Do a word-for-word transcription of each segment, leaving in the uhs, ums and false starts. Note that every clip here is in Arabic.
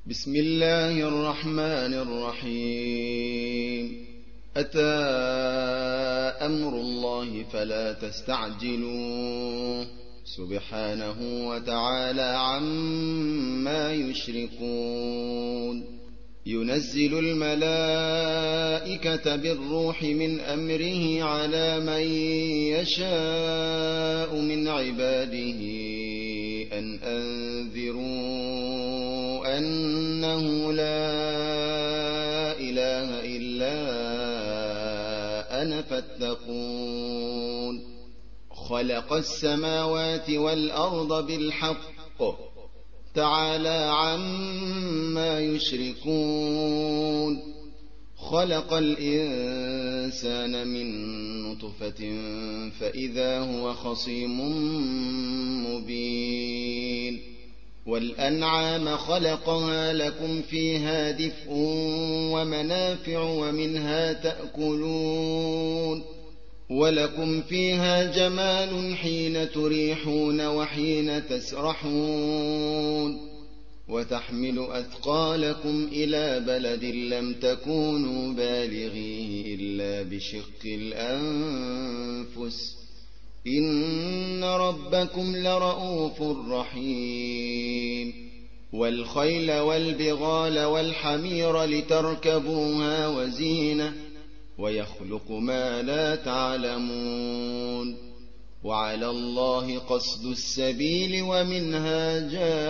بسم الله الرحمن الرحيم. أتى أمر الله فلا تستعجلوه سبحانه وتعالى عما يشركون. ينزل الملائكة بالروح من أمره على من يشاء من عباده أن أنذروا أنه لا إله إلا أنا فاتقون. خلق السماوات والأرض بالحق تعالى عما يشركون. خلق الإنسان من نطفة فإذا هو خصيم مبين. والأنعام خلقها لكم فيها دفء ومنافع ومنها تأكلون. ولكم فيها جمال حين تريحون وحين تسرحون. وتحمل أثقالكم إلى بلد لم تكونوا بالغيه إلا بشق الأنفس إن ربكم لرؤوف رحيم. والخيل والبغال والحمير لتركبوها وزينة ويخلق ما لا تعلمون. وعلى الله قصد السبيل ومنها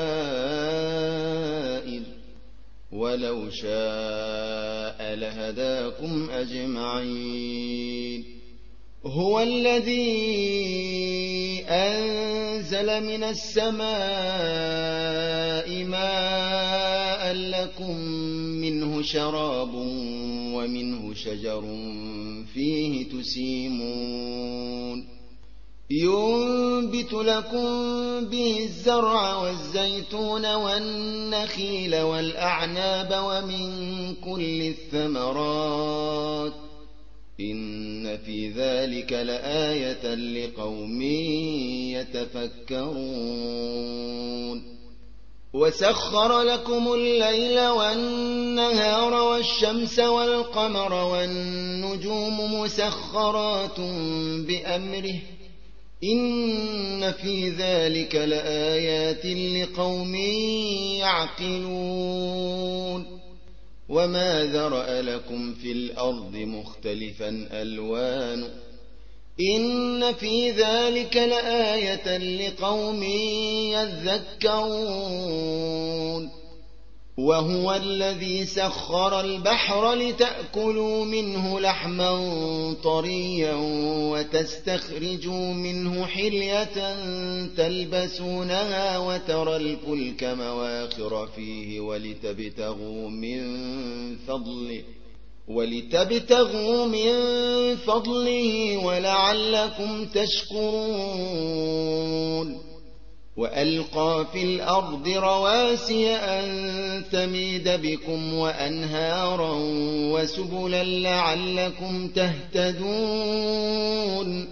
جائر ولو شاء لهداكم أجمعين. هو الذي أنزل من السماء ماء لكم منه شراب ومنه شجر فيه تسيمون. ينبت لكم به الزرع والزيتون والنخيل والأعناب ومن كل الثمرات إن في ذلك لآية لقوم يتفكرون. وسخر لكم الليل والنهار والشمس والقمر والنجوم مسخرات بأمره إن في ذلك لآيات لقوم يعقلون. وما ذرأ لكم في الأرض مختلفا ألوانه إن في ذلك لآية لقوم يذكرون. وهو الذي سخر البحر لتأكلوا منه لحما طريا وتستخرجوا منه حلية تلبسونها وترى الفلك مواخر فيه ولتبتغوا من فضله ولتبتغوا من فضله ولعلكم تشكرون. وألقى في الأرض رواسي أن تميد بكم وأنهارا وسبلا لعلكم تهتدون.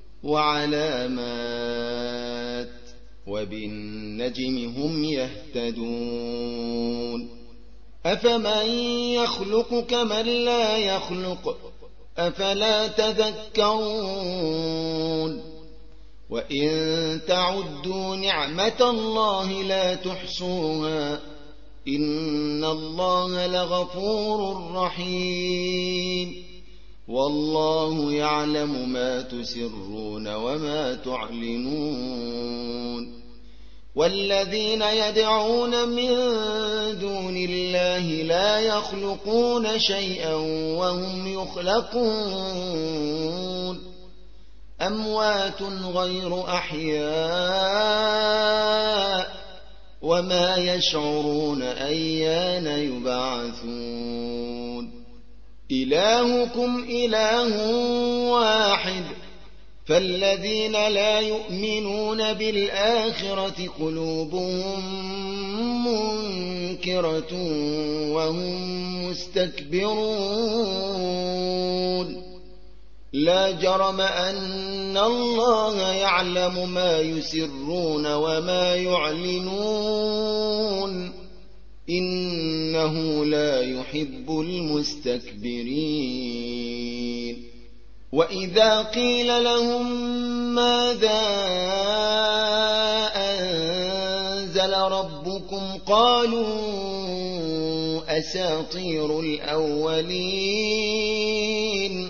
وعلامات وبالنجم هم يهتدون. أفمن يخلق كمن لا يخلق أفلا تذكرون. وإن تعدوا نعمة الله لا تحصوها إن الله لغفور رحيم. والله يعلم ما تسرون وما تعلنون. والذين يدعون من دون الله لا يخلقون شيئا وهم يخلقون. أموات غير أحياء وما يشعرون أيان يبعثون. إلهكم إله واحد فالذين لا يؤمنون بالآخرة قلوبهم منكرة وهم مستكبرون. لا جرم أن الله يعلم ما يسرون وما يعلنون إنه لا يحب المستكبرين وإذا قيل لهم ماذا أنزل ربكم قالوا أساطير الأولين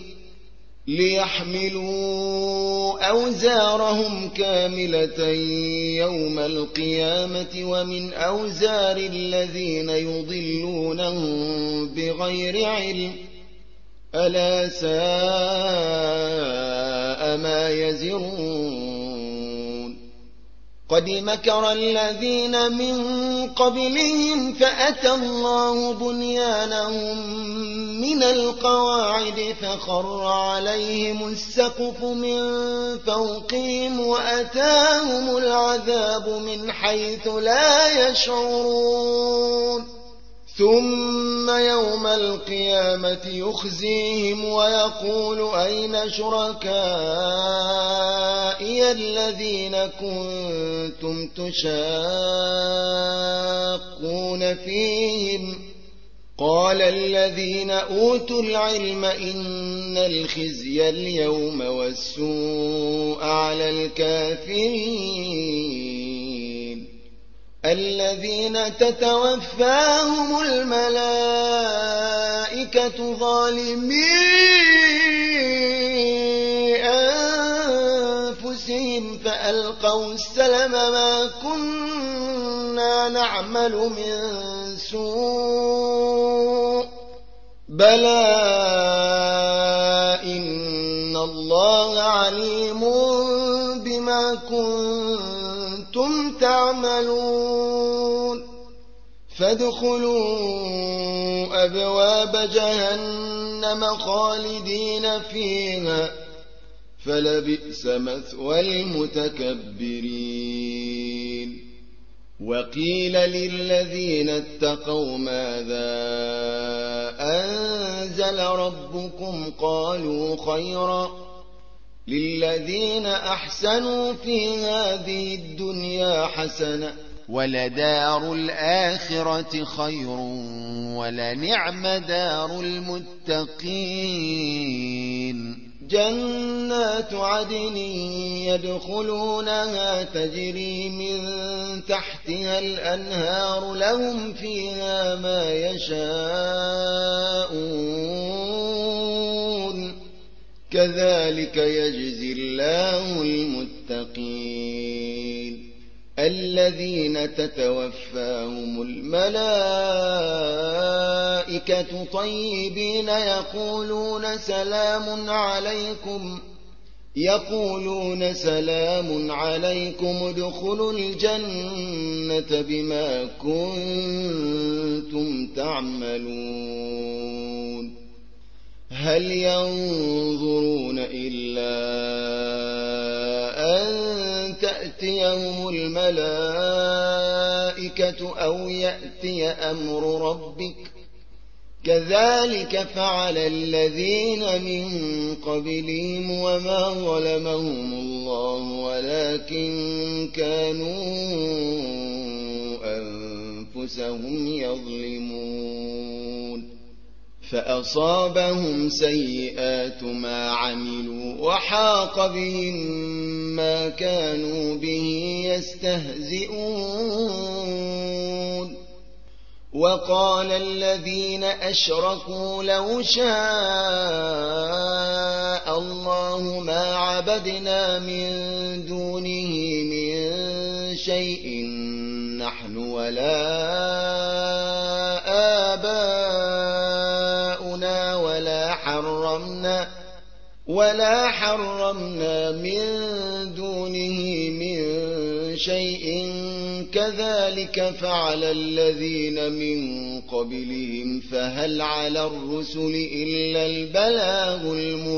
ليحملوا أوزارهم كاملة يوم القيامة ومن أوزار الذين يضلونهم بغير علم ألا ساء ما يزرون قد مكر الذين من قبلهم فأتى الله بنيانهم من القواعد فخر عليهم السقف من فوقهم وأتاهم العذاب من حيث لا يشعرون ثم يوم القيامة يخزيهم ويقول أين شركائي الذين كنتم تشاقون فيهم قال الذين أوتوا العلم إن الخزي اليوم والسوء على الكافرين الذين تتوفاهم الملائكة ظالمي أنفسهم فألقوا السلم ما كنا نعمل من سوء بلى إن الله عليم بما كنتم تعملون فادخلوا أبواب جهنم خالدين فيها فلبئس مثوى المتكبرين وقيل للذين اتقوا ماذا أنزل ربكم قالوا خيرا للذين أحسنوا في هذه الدنيا حسنة ولدار الآخرة خير ولنعم دار المتقين جنات عدن يدخلونها تجري من تحتها الأنهار لهم فيها ما يشاءون كذلك يجزي الله المتقين الذين تتوفاهم الملائكة طيبين يقولون سلام عليكم يقولون سلام عليكم ادخلوا الجنة بما كنتم تعملون هل ينظرون إلا أن تأتيهم الملائكة أو يأتي أمر ربك كذلك فعل الذين من قبلهم وما ظلمهم الله ولكن كانوا أنفسهم يظلمون فأصابهم سيئات ما عملوا وحاق بهم ما كانوا به يستهزئون وقال الذين أشركوا لو شاء الله ما عبدنا من دونه من شيء نحن ولا آباؤنا ولا حرمنا ولا حرمنا من دونه من شيء كذلك فعل الذين من قبلهم فهل على الرسل إلا البلاغ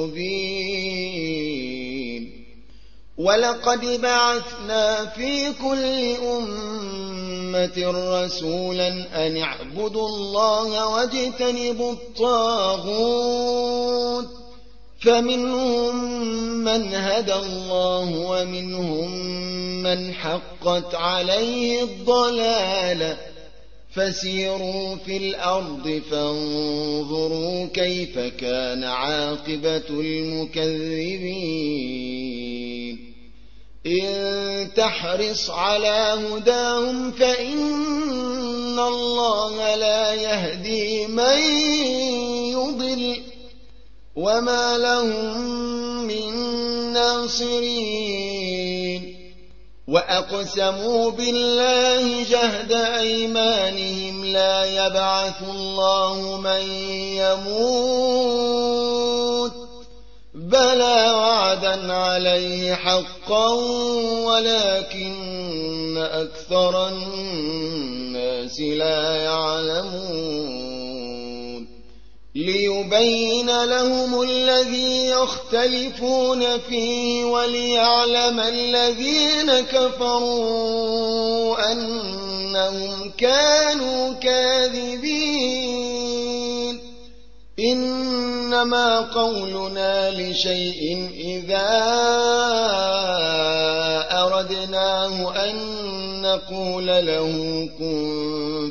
المبين ولقد بعثنا في كل أمة رسولا أن اعبدوا الله واجتنبوا الطاغوت فمنهم من هدى الله ومنهم من حقت عليه الضلالة فسيروا في الأرض فانظروا كيف كان عاقبة المكذبين إن تحرص على هداهم فإن الله لا يهدي من يضل وما لهم من ناصرين وأقسموا بالله جهد أيمانهم لا يبعث الله من يموت بلى وعدا عليه حقا ولكن أكثر الناس لا يعلمون ليبين لهم الذي يختلفون فيه وليعلم الذين كفروا أنهم كانوا كاذبين إنما قولنا لشيء إذا أردناه أن نقول له كن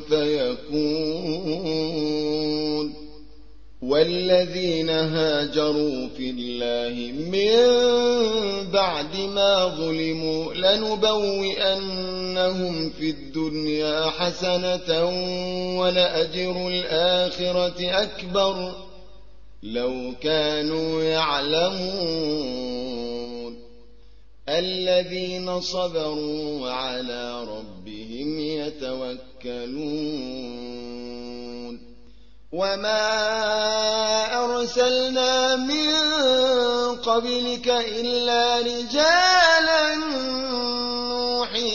فيكون والذين هاجروا في الله من بعد ما ظلموا لنبوئنهم في الدنيا حسنة ولأجر الآخرة أكبر لو كانوا يعلمون الذين صبروا وعلى ربهم يتوكلون وما أرسلنا من قبلك إلا رجالا نوحي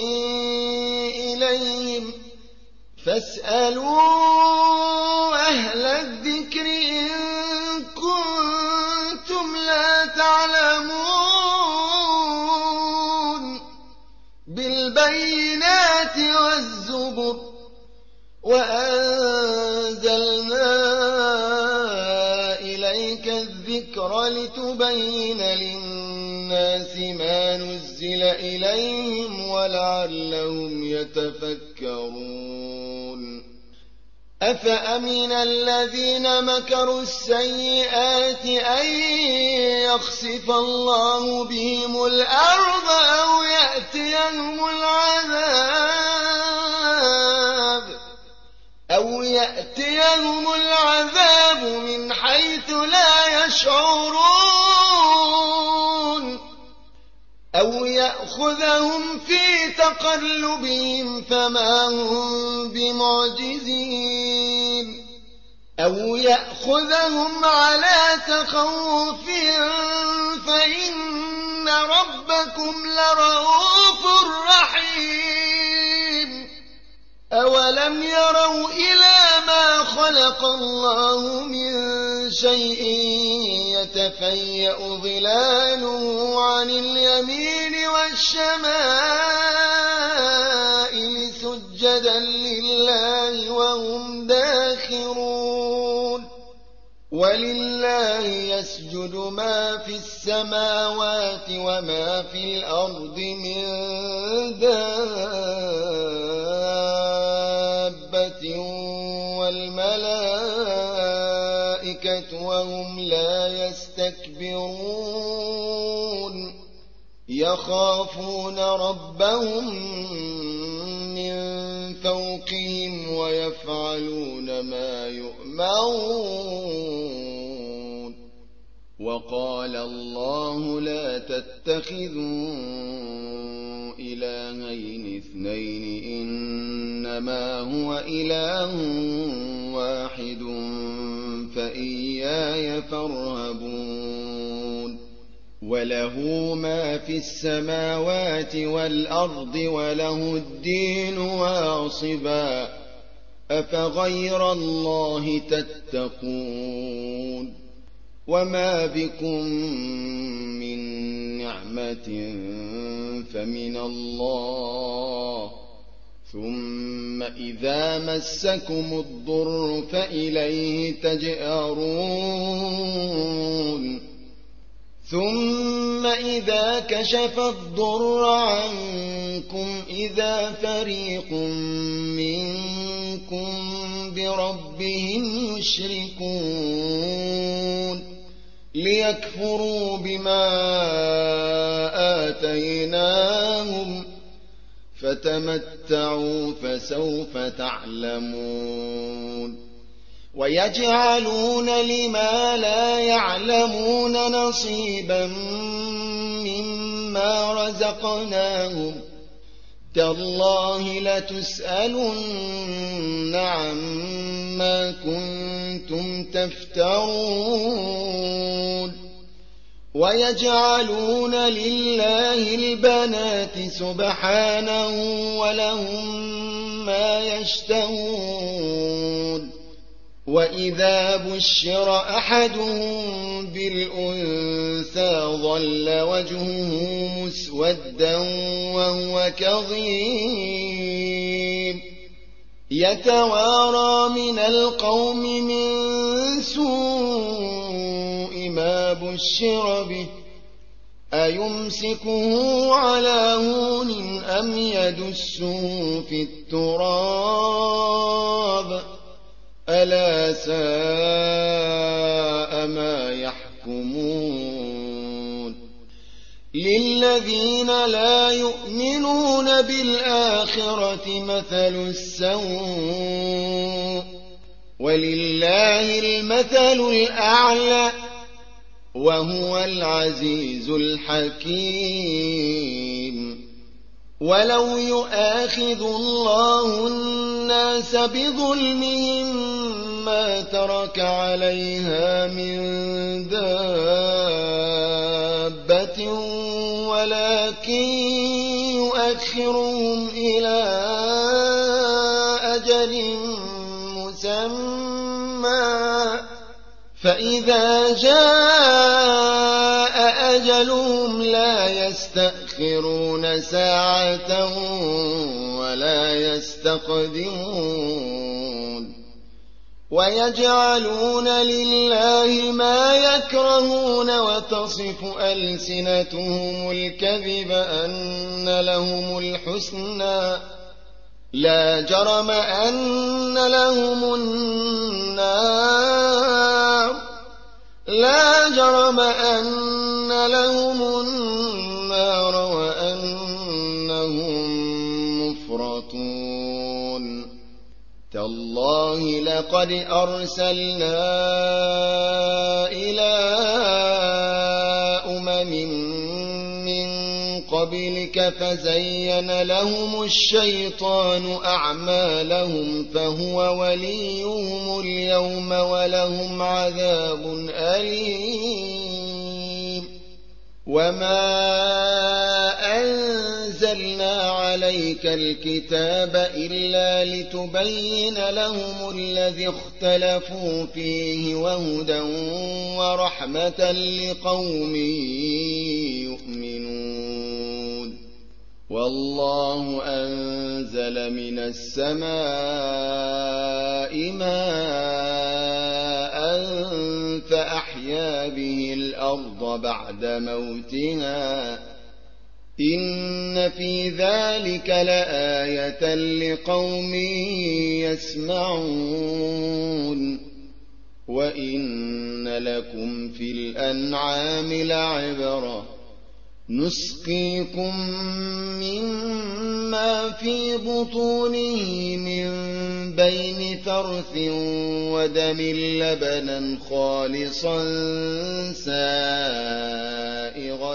إليهم فاسألوا أهل الذكر إن كنتم لا تعلمون بالبينات والزبر وأنزلنا إليك الذكر لتبين للناس ما نزل إليهم ولعلهم يتفكرون أفأمن الذين مكروا السيئات أن يخسف الله بهم الأرض أو يأتيهم العذاب أو يأتيهم العذاب من حيث لا يشعرون أو يأخذهم في تقلبهم فما هم بمعجزين أو يأخذهم على تخوف فإن ربكم لرؤوف رحيم أولم يروا إلى ما خلق الله من شيء يتفيأ ظلاله عن اليمين والشمائل سجدا لله وهم داخرون ولله يسجد ما في السماوات وما في الأرض من دابة والملائكة وهم لا يستكبرون يخافون ربهم من فوقهم ويفعلون ما يؤمرون وقال الله لا تتخذوا إلهين اثنين إنما هو إله واحد فإياي فارهبون وله ما في السماوات والأرض وله الدين واصبا أفغير الله تتقون وما بكم من نعمة فمن الله ثم إذا مسكم الضر فإليه تجأرون ثم إذا كشف الضر عنكم إذا فريق بربهم يشركون ليكفروا بما آتيناهم فتمتعوا فسوف تعلمون ويجعلون لما لا يعلمون نصيبا مما رزقناهم تالله لتسألن عما كنتم تفترون ويجعلون لله البنات سبحانه ولهم ما يشتهون وإذا بشر أحدهم بالأنثى ظل وجهه مسودا وهو كظيم يتوارى من القوم من سوء ما بشر به أيمسكه على هون أم يدسه في التراب ألا ساء ما يحكمون للذين لا يؤمنون بالآخرة مثل السوء ولله المثل الأعلى وهو العزيز الحكيم ولو يؤاخذ الله الناس بظلمهم ما ترك عليها من دابة ولكن يؤخرهم إلى أجل مسمى فإذا جاء أجلهم لا يستأخرون ساعة ولا يستقدمون ويجعلون لله ما يكرهون وتصف ألسنتهم الكذب أن لهم الحسنى لا جرم أن لهم النار لا جرم أن لهم النار وأنهم مفرطون تالله لقد أرسلنا إلى أمم من قبلك فزين لهم الشيطان أعمالهم فهو وليهم اليوم ولهم عذاب أليم وما أنزلنا عليك الكتاب إلا لتبين لهم الذي اختلفوا فيه وهدى ورحمة لقوم يؤمنون والله أنزل من السماء ماء فأحيا به الأرض بعد موتها إن في ذلك لآية لقوم يسمعون وإن لكم في الأنعام لعبرة نسقيكم مما في بطونه من بين فرث ودم لبنا خالصا سائغا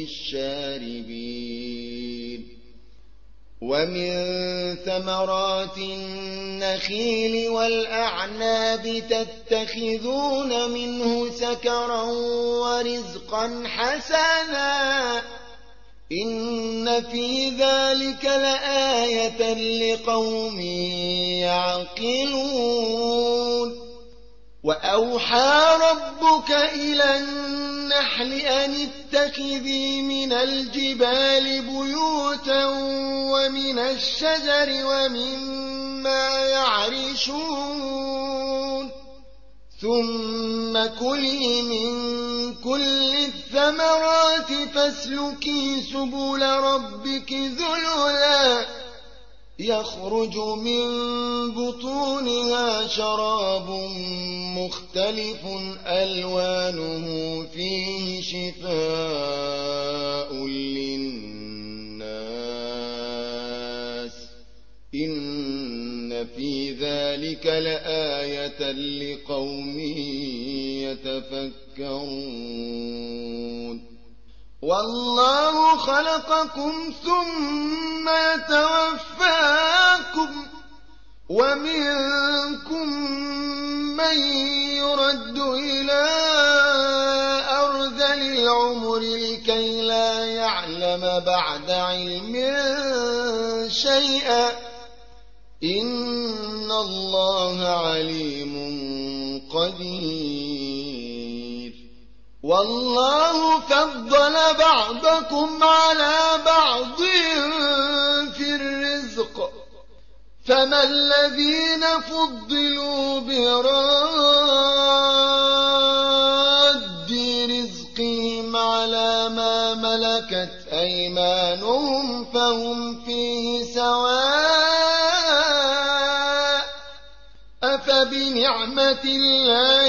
للشاربين ومن ثمرات النخيل والأعناب تتخذون منه سكرا ورزقا حسنا إن في ذلك لآية لقوم يعقلون وأوحى ربك إلى النحل أن اتخذي من الجبال بيوتا ومن الشجر ومما يعرشون ثم كلي من كل الثمرات فاسلكي سبل ربك ذللا يخرج من بطونها شراب مختلف ألوانه فيه شفاء للناس إن في ذلك لآية لقوم يتفكرون والله خلقكم ثم يتوفاكم ومنكم من يرد إلى أرذل العمر لكي لا يعلم بعد علم شيئا إن الله عليم قدير والله فضل بعضكم على بعض في الرزق فما الذين فضلوا براد رزقهم على ما ملكت أيمانهم فهم فيه سواء أفبنعمة الله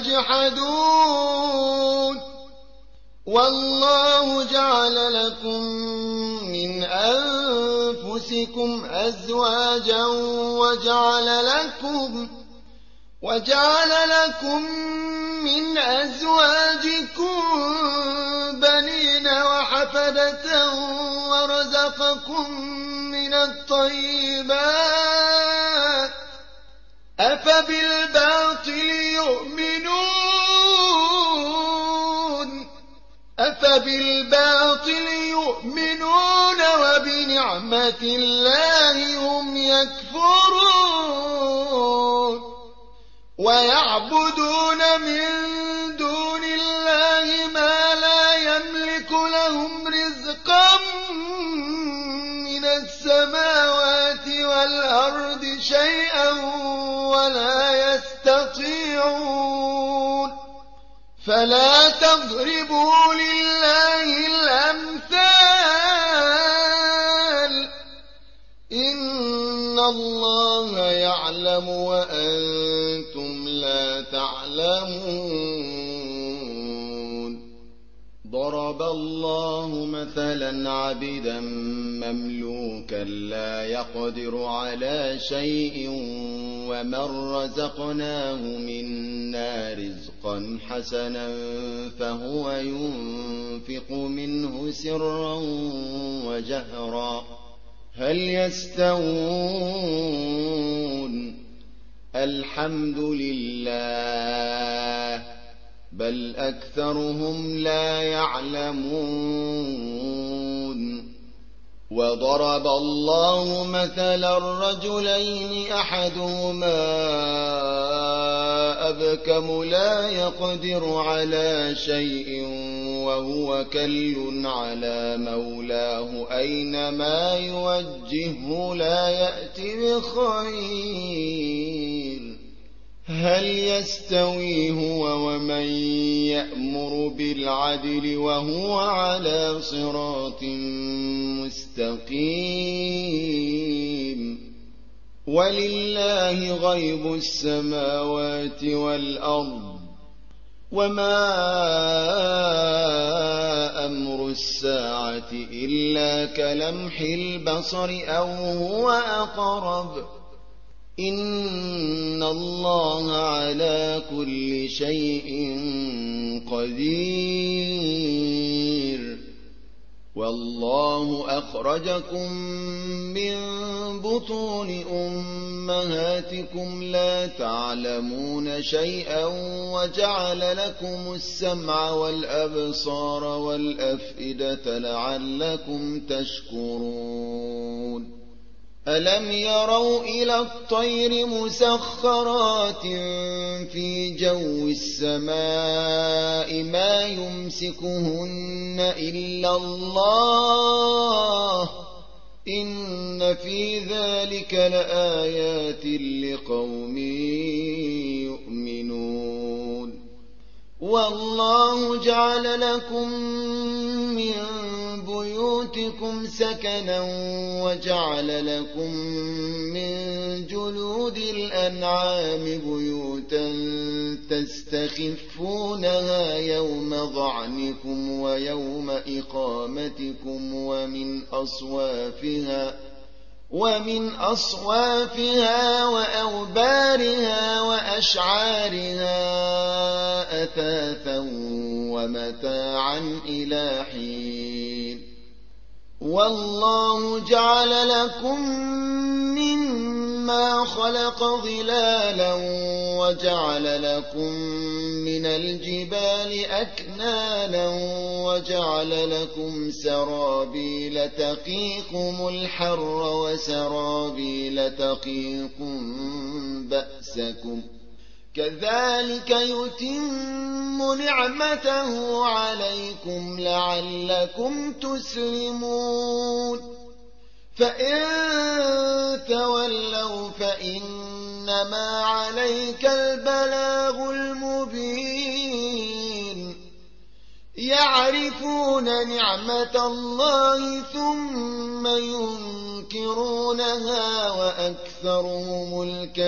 يجحدون والله جعل لكم من أنفسكم أزواجا وجعل لكم وجعل لكم من أزواجكم بنين وحفدة ورزقكم من الطيبات أفبالباطل يؤمنون أفبالباطل يؤمنون وبنعمة الله هم يكفرون ويعبدون من دون الله ما لا يملك لهم رزقا من السماوات والأرض شيئا ولا يستطيعون فلا تضربوا لله الأمثال إن الله يعلم وأنتم لا تعلمون ضرب الله مثلا عبدا مملوكا لا يقدر على شيء ومن رزقناه منا رزقا حسنا فهو ينفق منه سرا وجهرا هل يستوون الحمد لله بل أكثرهم لا يعلمون وضرب الله مثلا الرجلين أحدهما أبكم لا يقدر على شيء وهو كل على مولاه أينما يوجهه لا يأتي بخير هل يستوي هو ومن يأمر بالعدل وهو على صراط مستقيم ولله غيب السماوات والأرض وما أمر الساعة إلا كلمح البصر أو هو أقرب إن الله على كل شيء قدير والله أخرجكم من بطون أمهاتكم لا تعلمون شيئا وجعل لكم السمع والأبصار والأفئدة لعلكم تشكرون ألم يروا إلى الطير مسخرات في جو السماء ما يمسكهن إلا الله إن في ذلك لآيات لقوم يؤمنون والله جعل لكم من بيوتكم بيوتكم سكنا وجعل لكم من جلود الأنعام بيوتا تستخفونها يوم ظعنكم ويوم إقامتكم ومن أصوافها ومن أصوافها وأوبارها وأشعارها أثاثا ومتاعا إلى حين والله جعل لكم مما خلق ظلالا وجعل لكم من الجبال أكنانا وجعل لكم سرابيل تقيكم الحر وسرابيل تقيكم بأسكم كذلك يتم نعمته عليكم لعلكم تسلمون فإن تولوا فإنما عليك البلاغ المبين يعرفون نعمة الله ثم ينكرونها وأكثرهم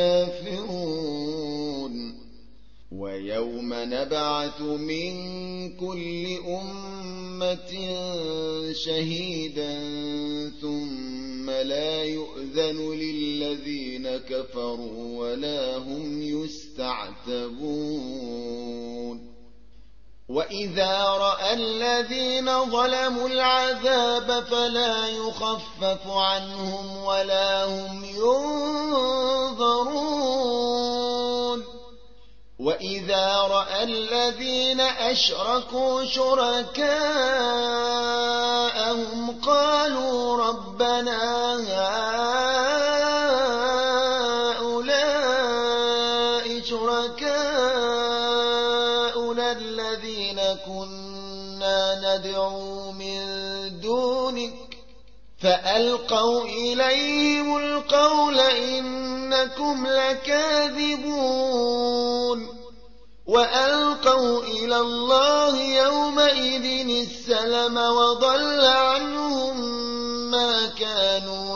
الكافرون ويوم نبعث من كل أمة شهيدا ثم لا يؤذن للذين كفروا ولا هم يستعتبون وإذا رأى الذين ظلموا العذاب فلا يخفف عنهم ولا هم ينظرون وإذا رأى الذين أشركوا شركاءهم قالوا ربنا هؤلاء شركاؤنا الذين كنا ندعو من دونك فألقوا إليهم القول إنكم لكاذبون وألقوا إلى الله يومئذ السلم وضل عنهم ما كانوا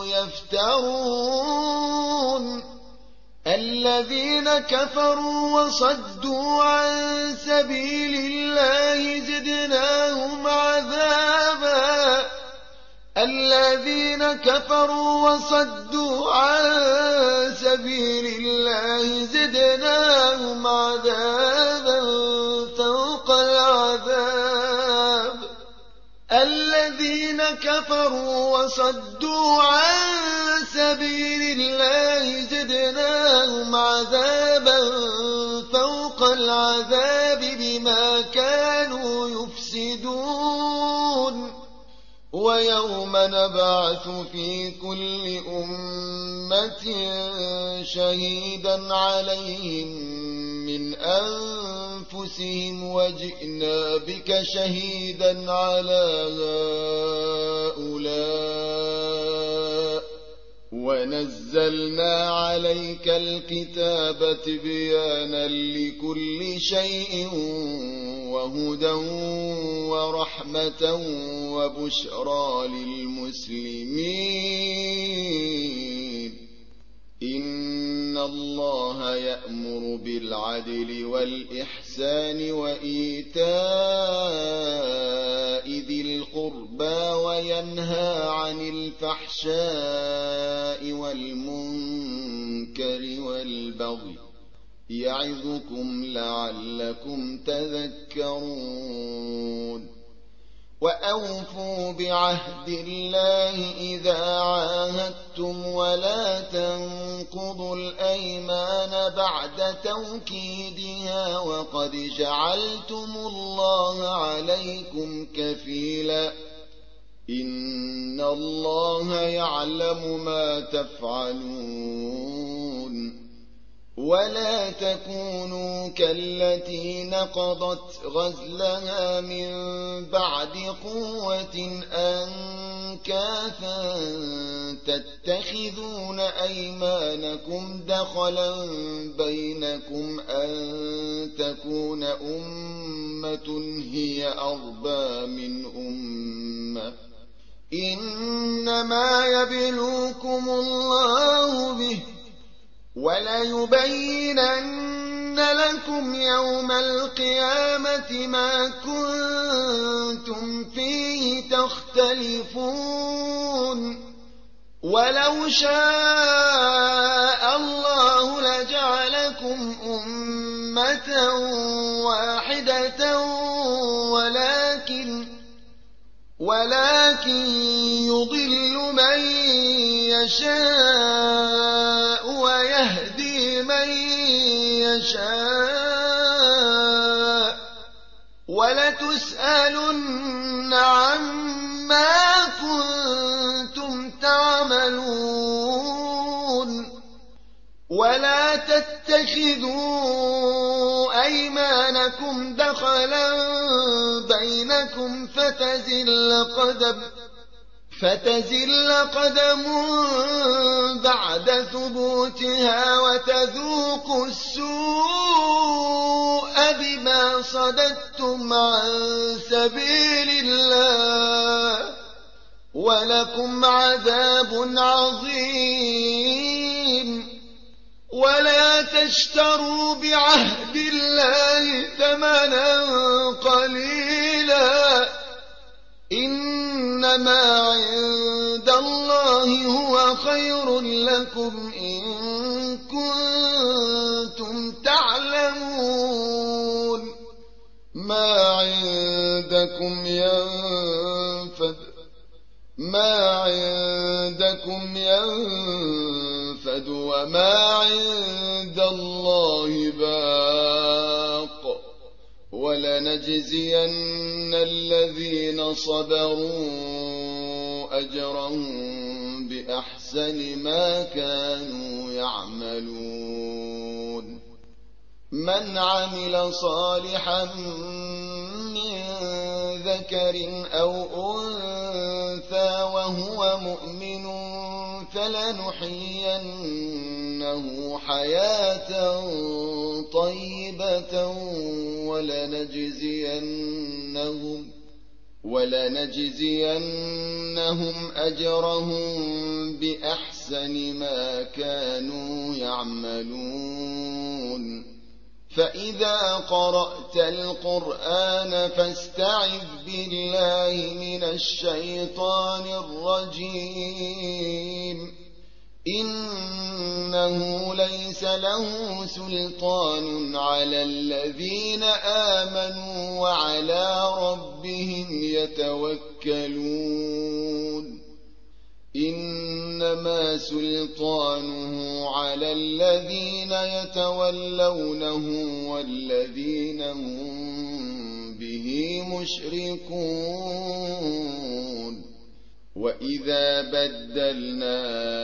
يفترون الذين كفروا وصدوا عن سبيل الله زدناهم عذابا الذين كفروا وصدوا عن سبيل الله زدناهم عذابا فوق العذاب الذين كفروا وصدوا عن سبيل الله زدناهم عذابا فوق العذاب بما كانوا يفسدون ويوم نبعث في كل أمة شهيدا عليهم من أنفسهم وجئنا بك شهيدا على هؤلاء ونزلنا عليك الكتاب تبيانا لكل شيء وهدى ورحمة وبشرى للمسلمين إن الله يأمر بالعدل والإحسان وإيتاء ذي القربى وينهى عن الفحشاء والمنكر والبغي يعظكم لعلكم تذكرون وأوفوا بعهد الله إذا عاهدتم ولا تنقضوا الأيمان بعد توكيدها وقد جعلتم الله عليكم كفيلا إن الله يعلم ما تفعلون ولا تكونوا كالتي نقضت غزلها من بعد قوة أنكاثا تتخذون أيمانكم دخلا بينكم أن تكون أمة هي أربى من أمة إنما يبلوكم الله به وليبينن لكم يوم القيامة ما كنتم فيه تختلفون ولو شاء الله لجعلكم أمة واحدة ولكن ولكن يضل من يشاء ويهدي من يشاء ولتسألن عما كنتم تعملون ولا تتخذوا أيمانكم دخلا بينكم فتزل قدم فتزل قدم بعد ثبوتها وتذوقوا السوء بما صددتم عن سبيل الله ولكم عذاب عظيم ولا تشتروا بعهد الله ثمنا قليلا إنما عند الله هو خير لكم إن كنتم تعلمون ما عندكم ينفد ما عندكم ينفد وما عند الله باق ولنجزين الذين صبروا أجرهم بأحسن ما كانوا يعملون من عمل صالحا من ذكر أو أنثى وهو مؤمن فلنحيينه حياة طيبة ولنجزينهم ولنجزينهم أجرهم بأحسن ما كانوا يعملون فإذا قرأت القرآن فاستعذ بالله من الشيطان الرجيم إنه ليس له سلطان على الذين آمنوا وعلى ربهم يتوكلون إنما سلطانه على الذين يتولونه والذين هم به مشركون وإذا بدلنا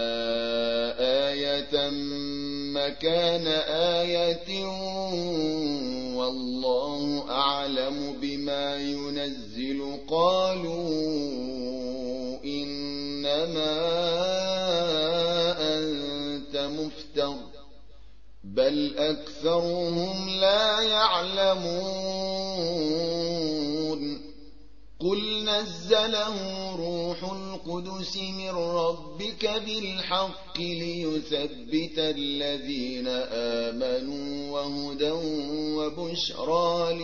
آية مكان آية والله أعلم بما ينزل قالوا إنما أنت مفتر بل أكثرهم لا يعلمون قل نزله روح القدس من ربك بالحق ليثبت الذين آمنوا وهدى وبشرى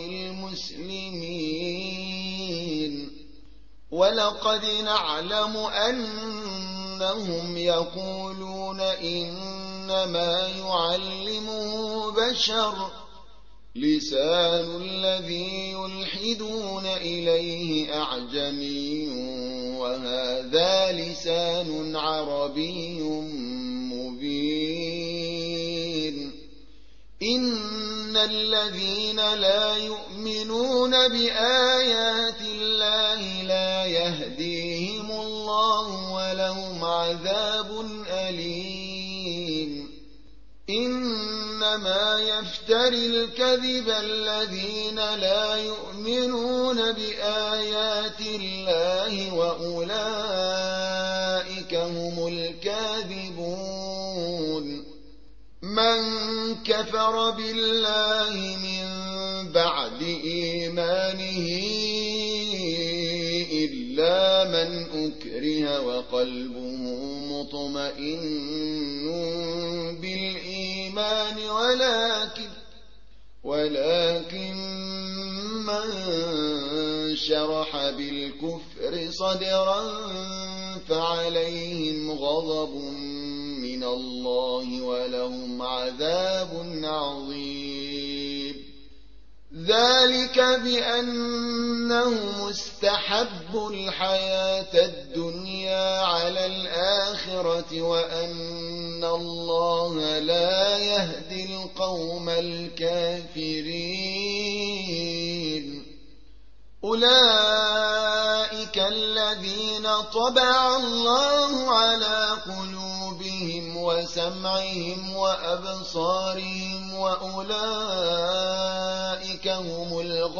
للمسلمين ولقد نعلم أنهم يقولون إنما يعلمه بشر لسان الذي يلحدون إليه أعجمي وهذا لسان عربي مبين إن الذين لا يؤمنون بآيات الله لا يهديهم الله ولهم عذاب أليم إنما يفتري الكذب الذين لا يؤمنون بآيات الله وأولئك هم الكاذبون من كفر بالله من بعد إيمانه إلا من أكره أكره وقلبه مطمئن بالإيمان ولكن ولكن من شرح بالكفر صدرا فعليهم غضب من الله ولهم عذاب عظيم. ذلك بأنهم استحبوا الحياة الدنيا على الآخرة وأن الله لا يهدي القوم الكافرين. أولئك الذين طبع الله على قلوبهم وسمعهم وأبصارهم وأولئك هم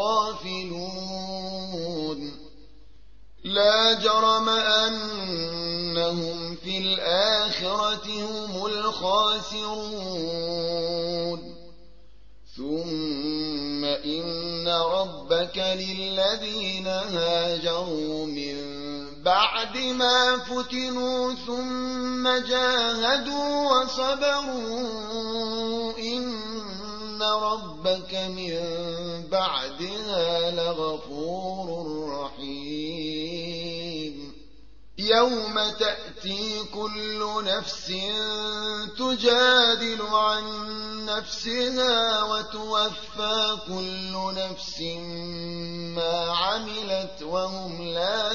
الغافلون. لا جرم أنهم في الآخرة هم الخاسرون. ثم إن ربك للذين هاجروا من بعد ما فتنوا ثم جاهدوا وصبروا إن ربك من بعدها لغفور رحيم. يوم تأتي كل نفس تجادل عن نفسها وتوفى كل نفس ما عملت وهم لا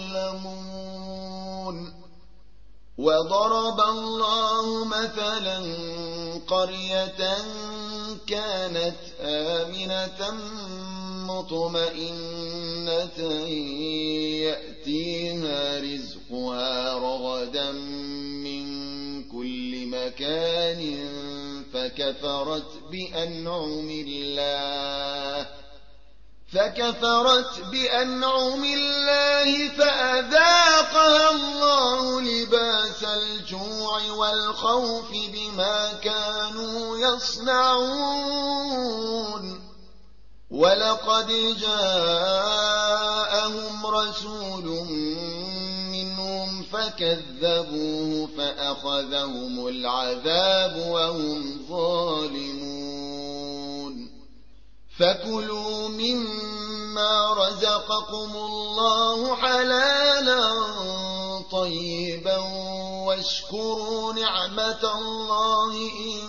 يظلمون. وضرب الله مثلا قرية كانت آمنة مطمئنة يأتيها رزقها رغدا من كل مكان فكفرت بأنعم الله فكفرت بأنعم الله فأذاقها الله لباس الجوع والخوف بما كانوا يصنعون. ولقد جاءهم رسول منهم فكذبوه فأخذهم العذاب وهم ظالمون. فكلوا مما رزقكم الله حلالا طيبا واشكروا نعمة الله إن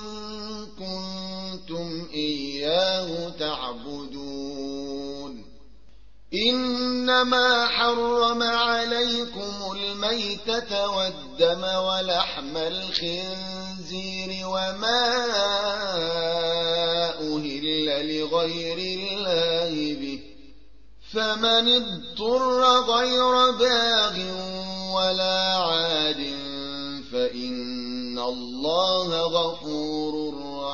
كنتم إياه تعبدون. إنما حرم عليكم الميتة والدم ولحم الخنزير وما أهل لغير الله به فمن اضطر غير باغ ولا عاد فإن الله غفور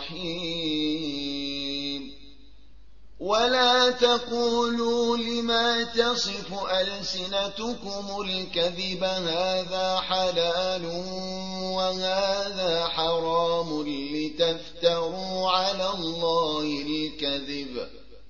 رحيم. ولا تقولوا لما تصف ألسنتكم الكذب هذا حلال وهذا حرام لتفتروا على الله الكذب.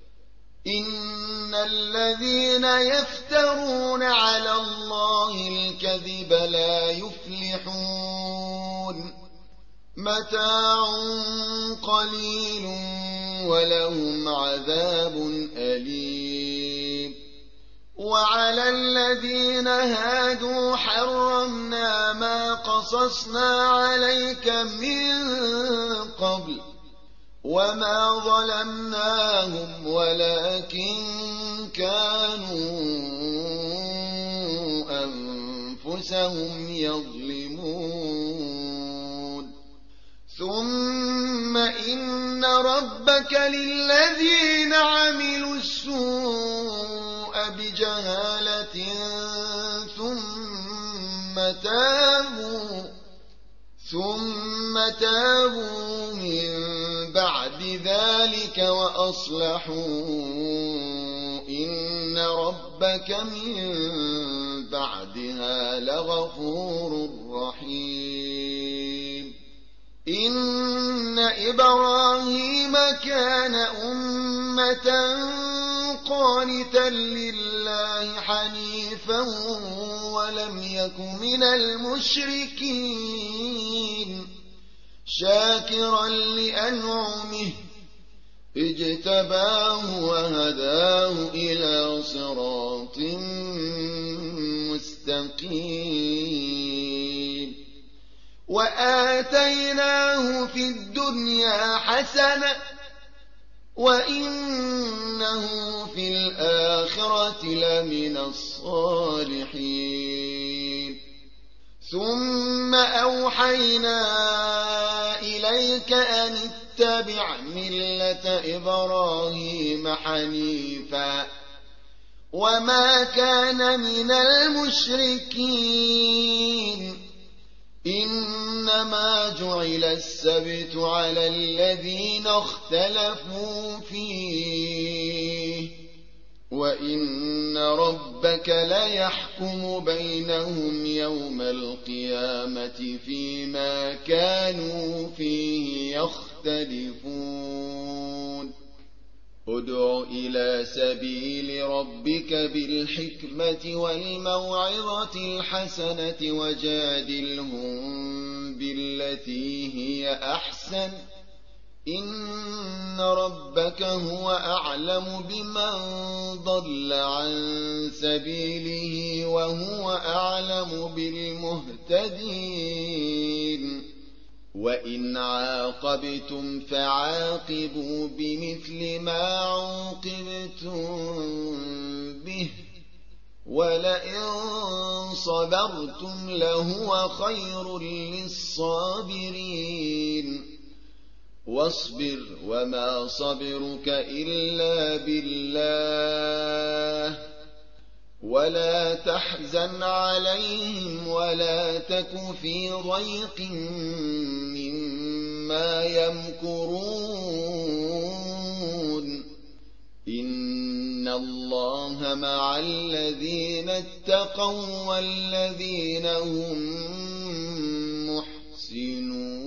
إن الذين يفترون على الله الكذب لا يفلحون. متاع قليل ولهم عذاب أليم. وعلى الذين هادوا حرمنا ما قصصنا عليك من قبل وما ظلمناهم ولكن كانوا أنفسهم يظلمون. ثم إن ربك للذين عملوا السوء بجهالة ثم تابوا ثم تابوا من بعد ذلك وأصلحوا إن ربك من بعدها لغفور رحيم. إن إبراهيم كان أمة قانتا لله حنيفا ولم يك من المشركين شاكرا لأنعمه اجتباه وهداه إلى صراط مستقيم وآتيناه في الدنيا حسنة وإنه في الآخرة لمن الصالحين ثم أوحينا إليك أن اتبع ملة إبراهيم حنيفا وما كان من المشركين إنما جعل السبت على الذين اختلفوا فيه وإن ربك ليحكم بينهم يوم القيامة فيما كانوا فيه يختلفون ادع إلى سبيل ربك بالحكمة والموعظة الحسنة وجادلهم بالتي هي أحسن إن ربك هو أعلم بمن ضل عن سبيله وهو أعلم بالمهتدين وإن عاقبتم فعاقبوا بمثل ما عوقبتم به ولئن صبرتم لهو خير للصابرين واصبر وما صبرك إلا بالله ولا تحزن عليهم ولا تك في ضيق مما يمكرون إن الله مع الذين اتقوا والذين هم محسنون.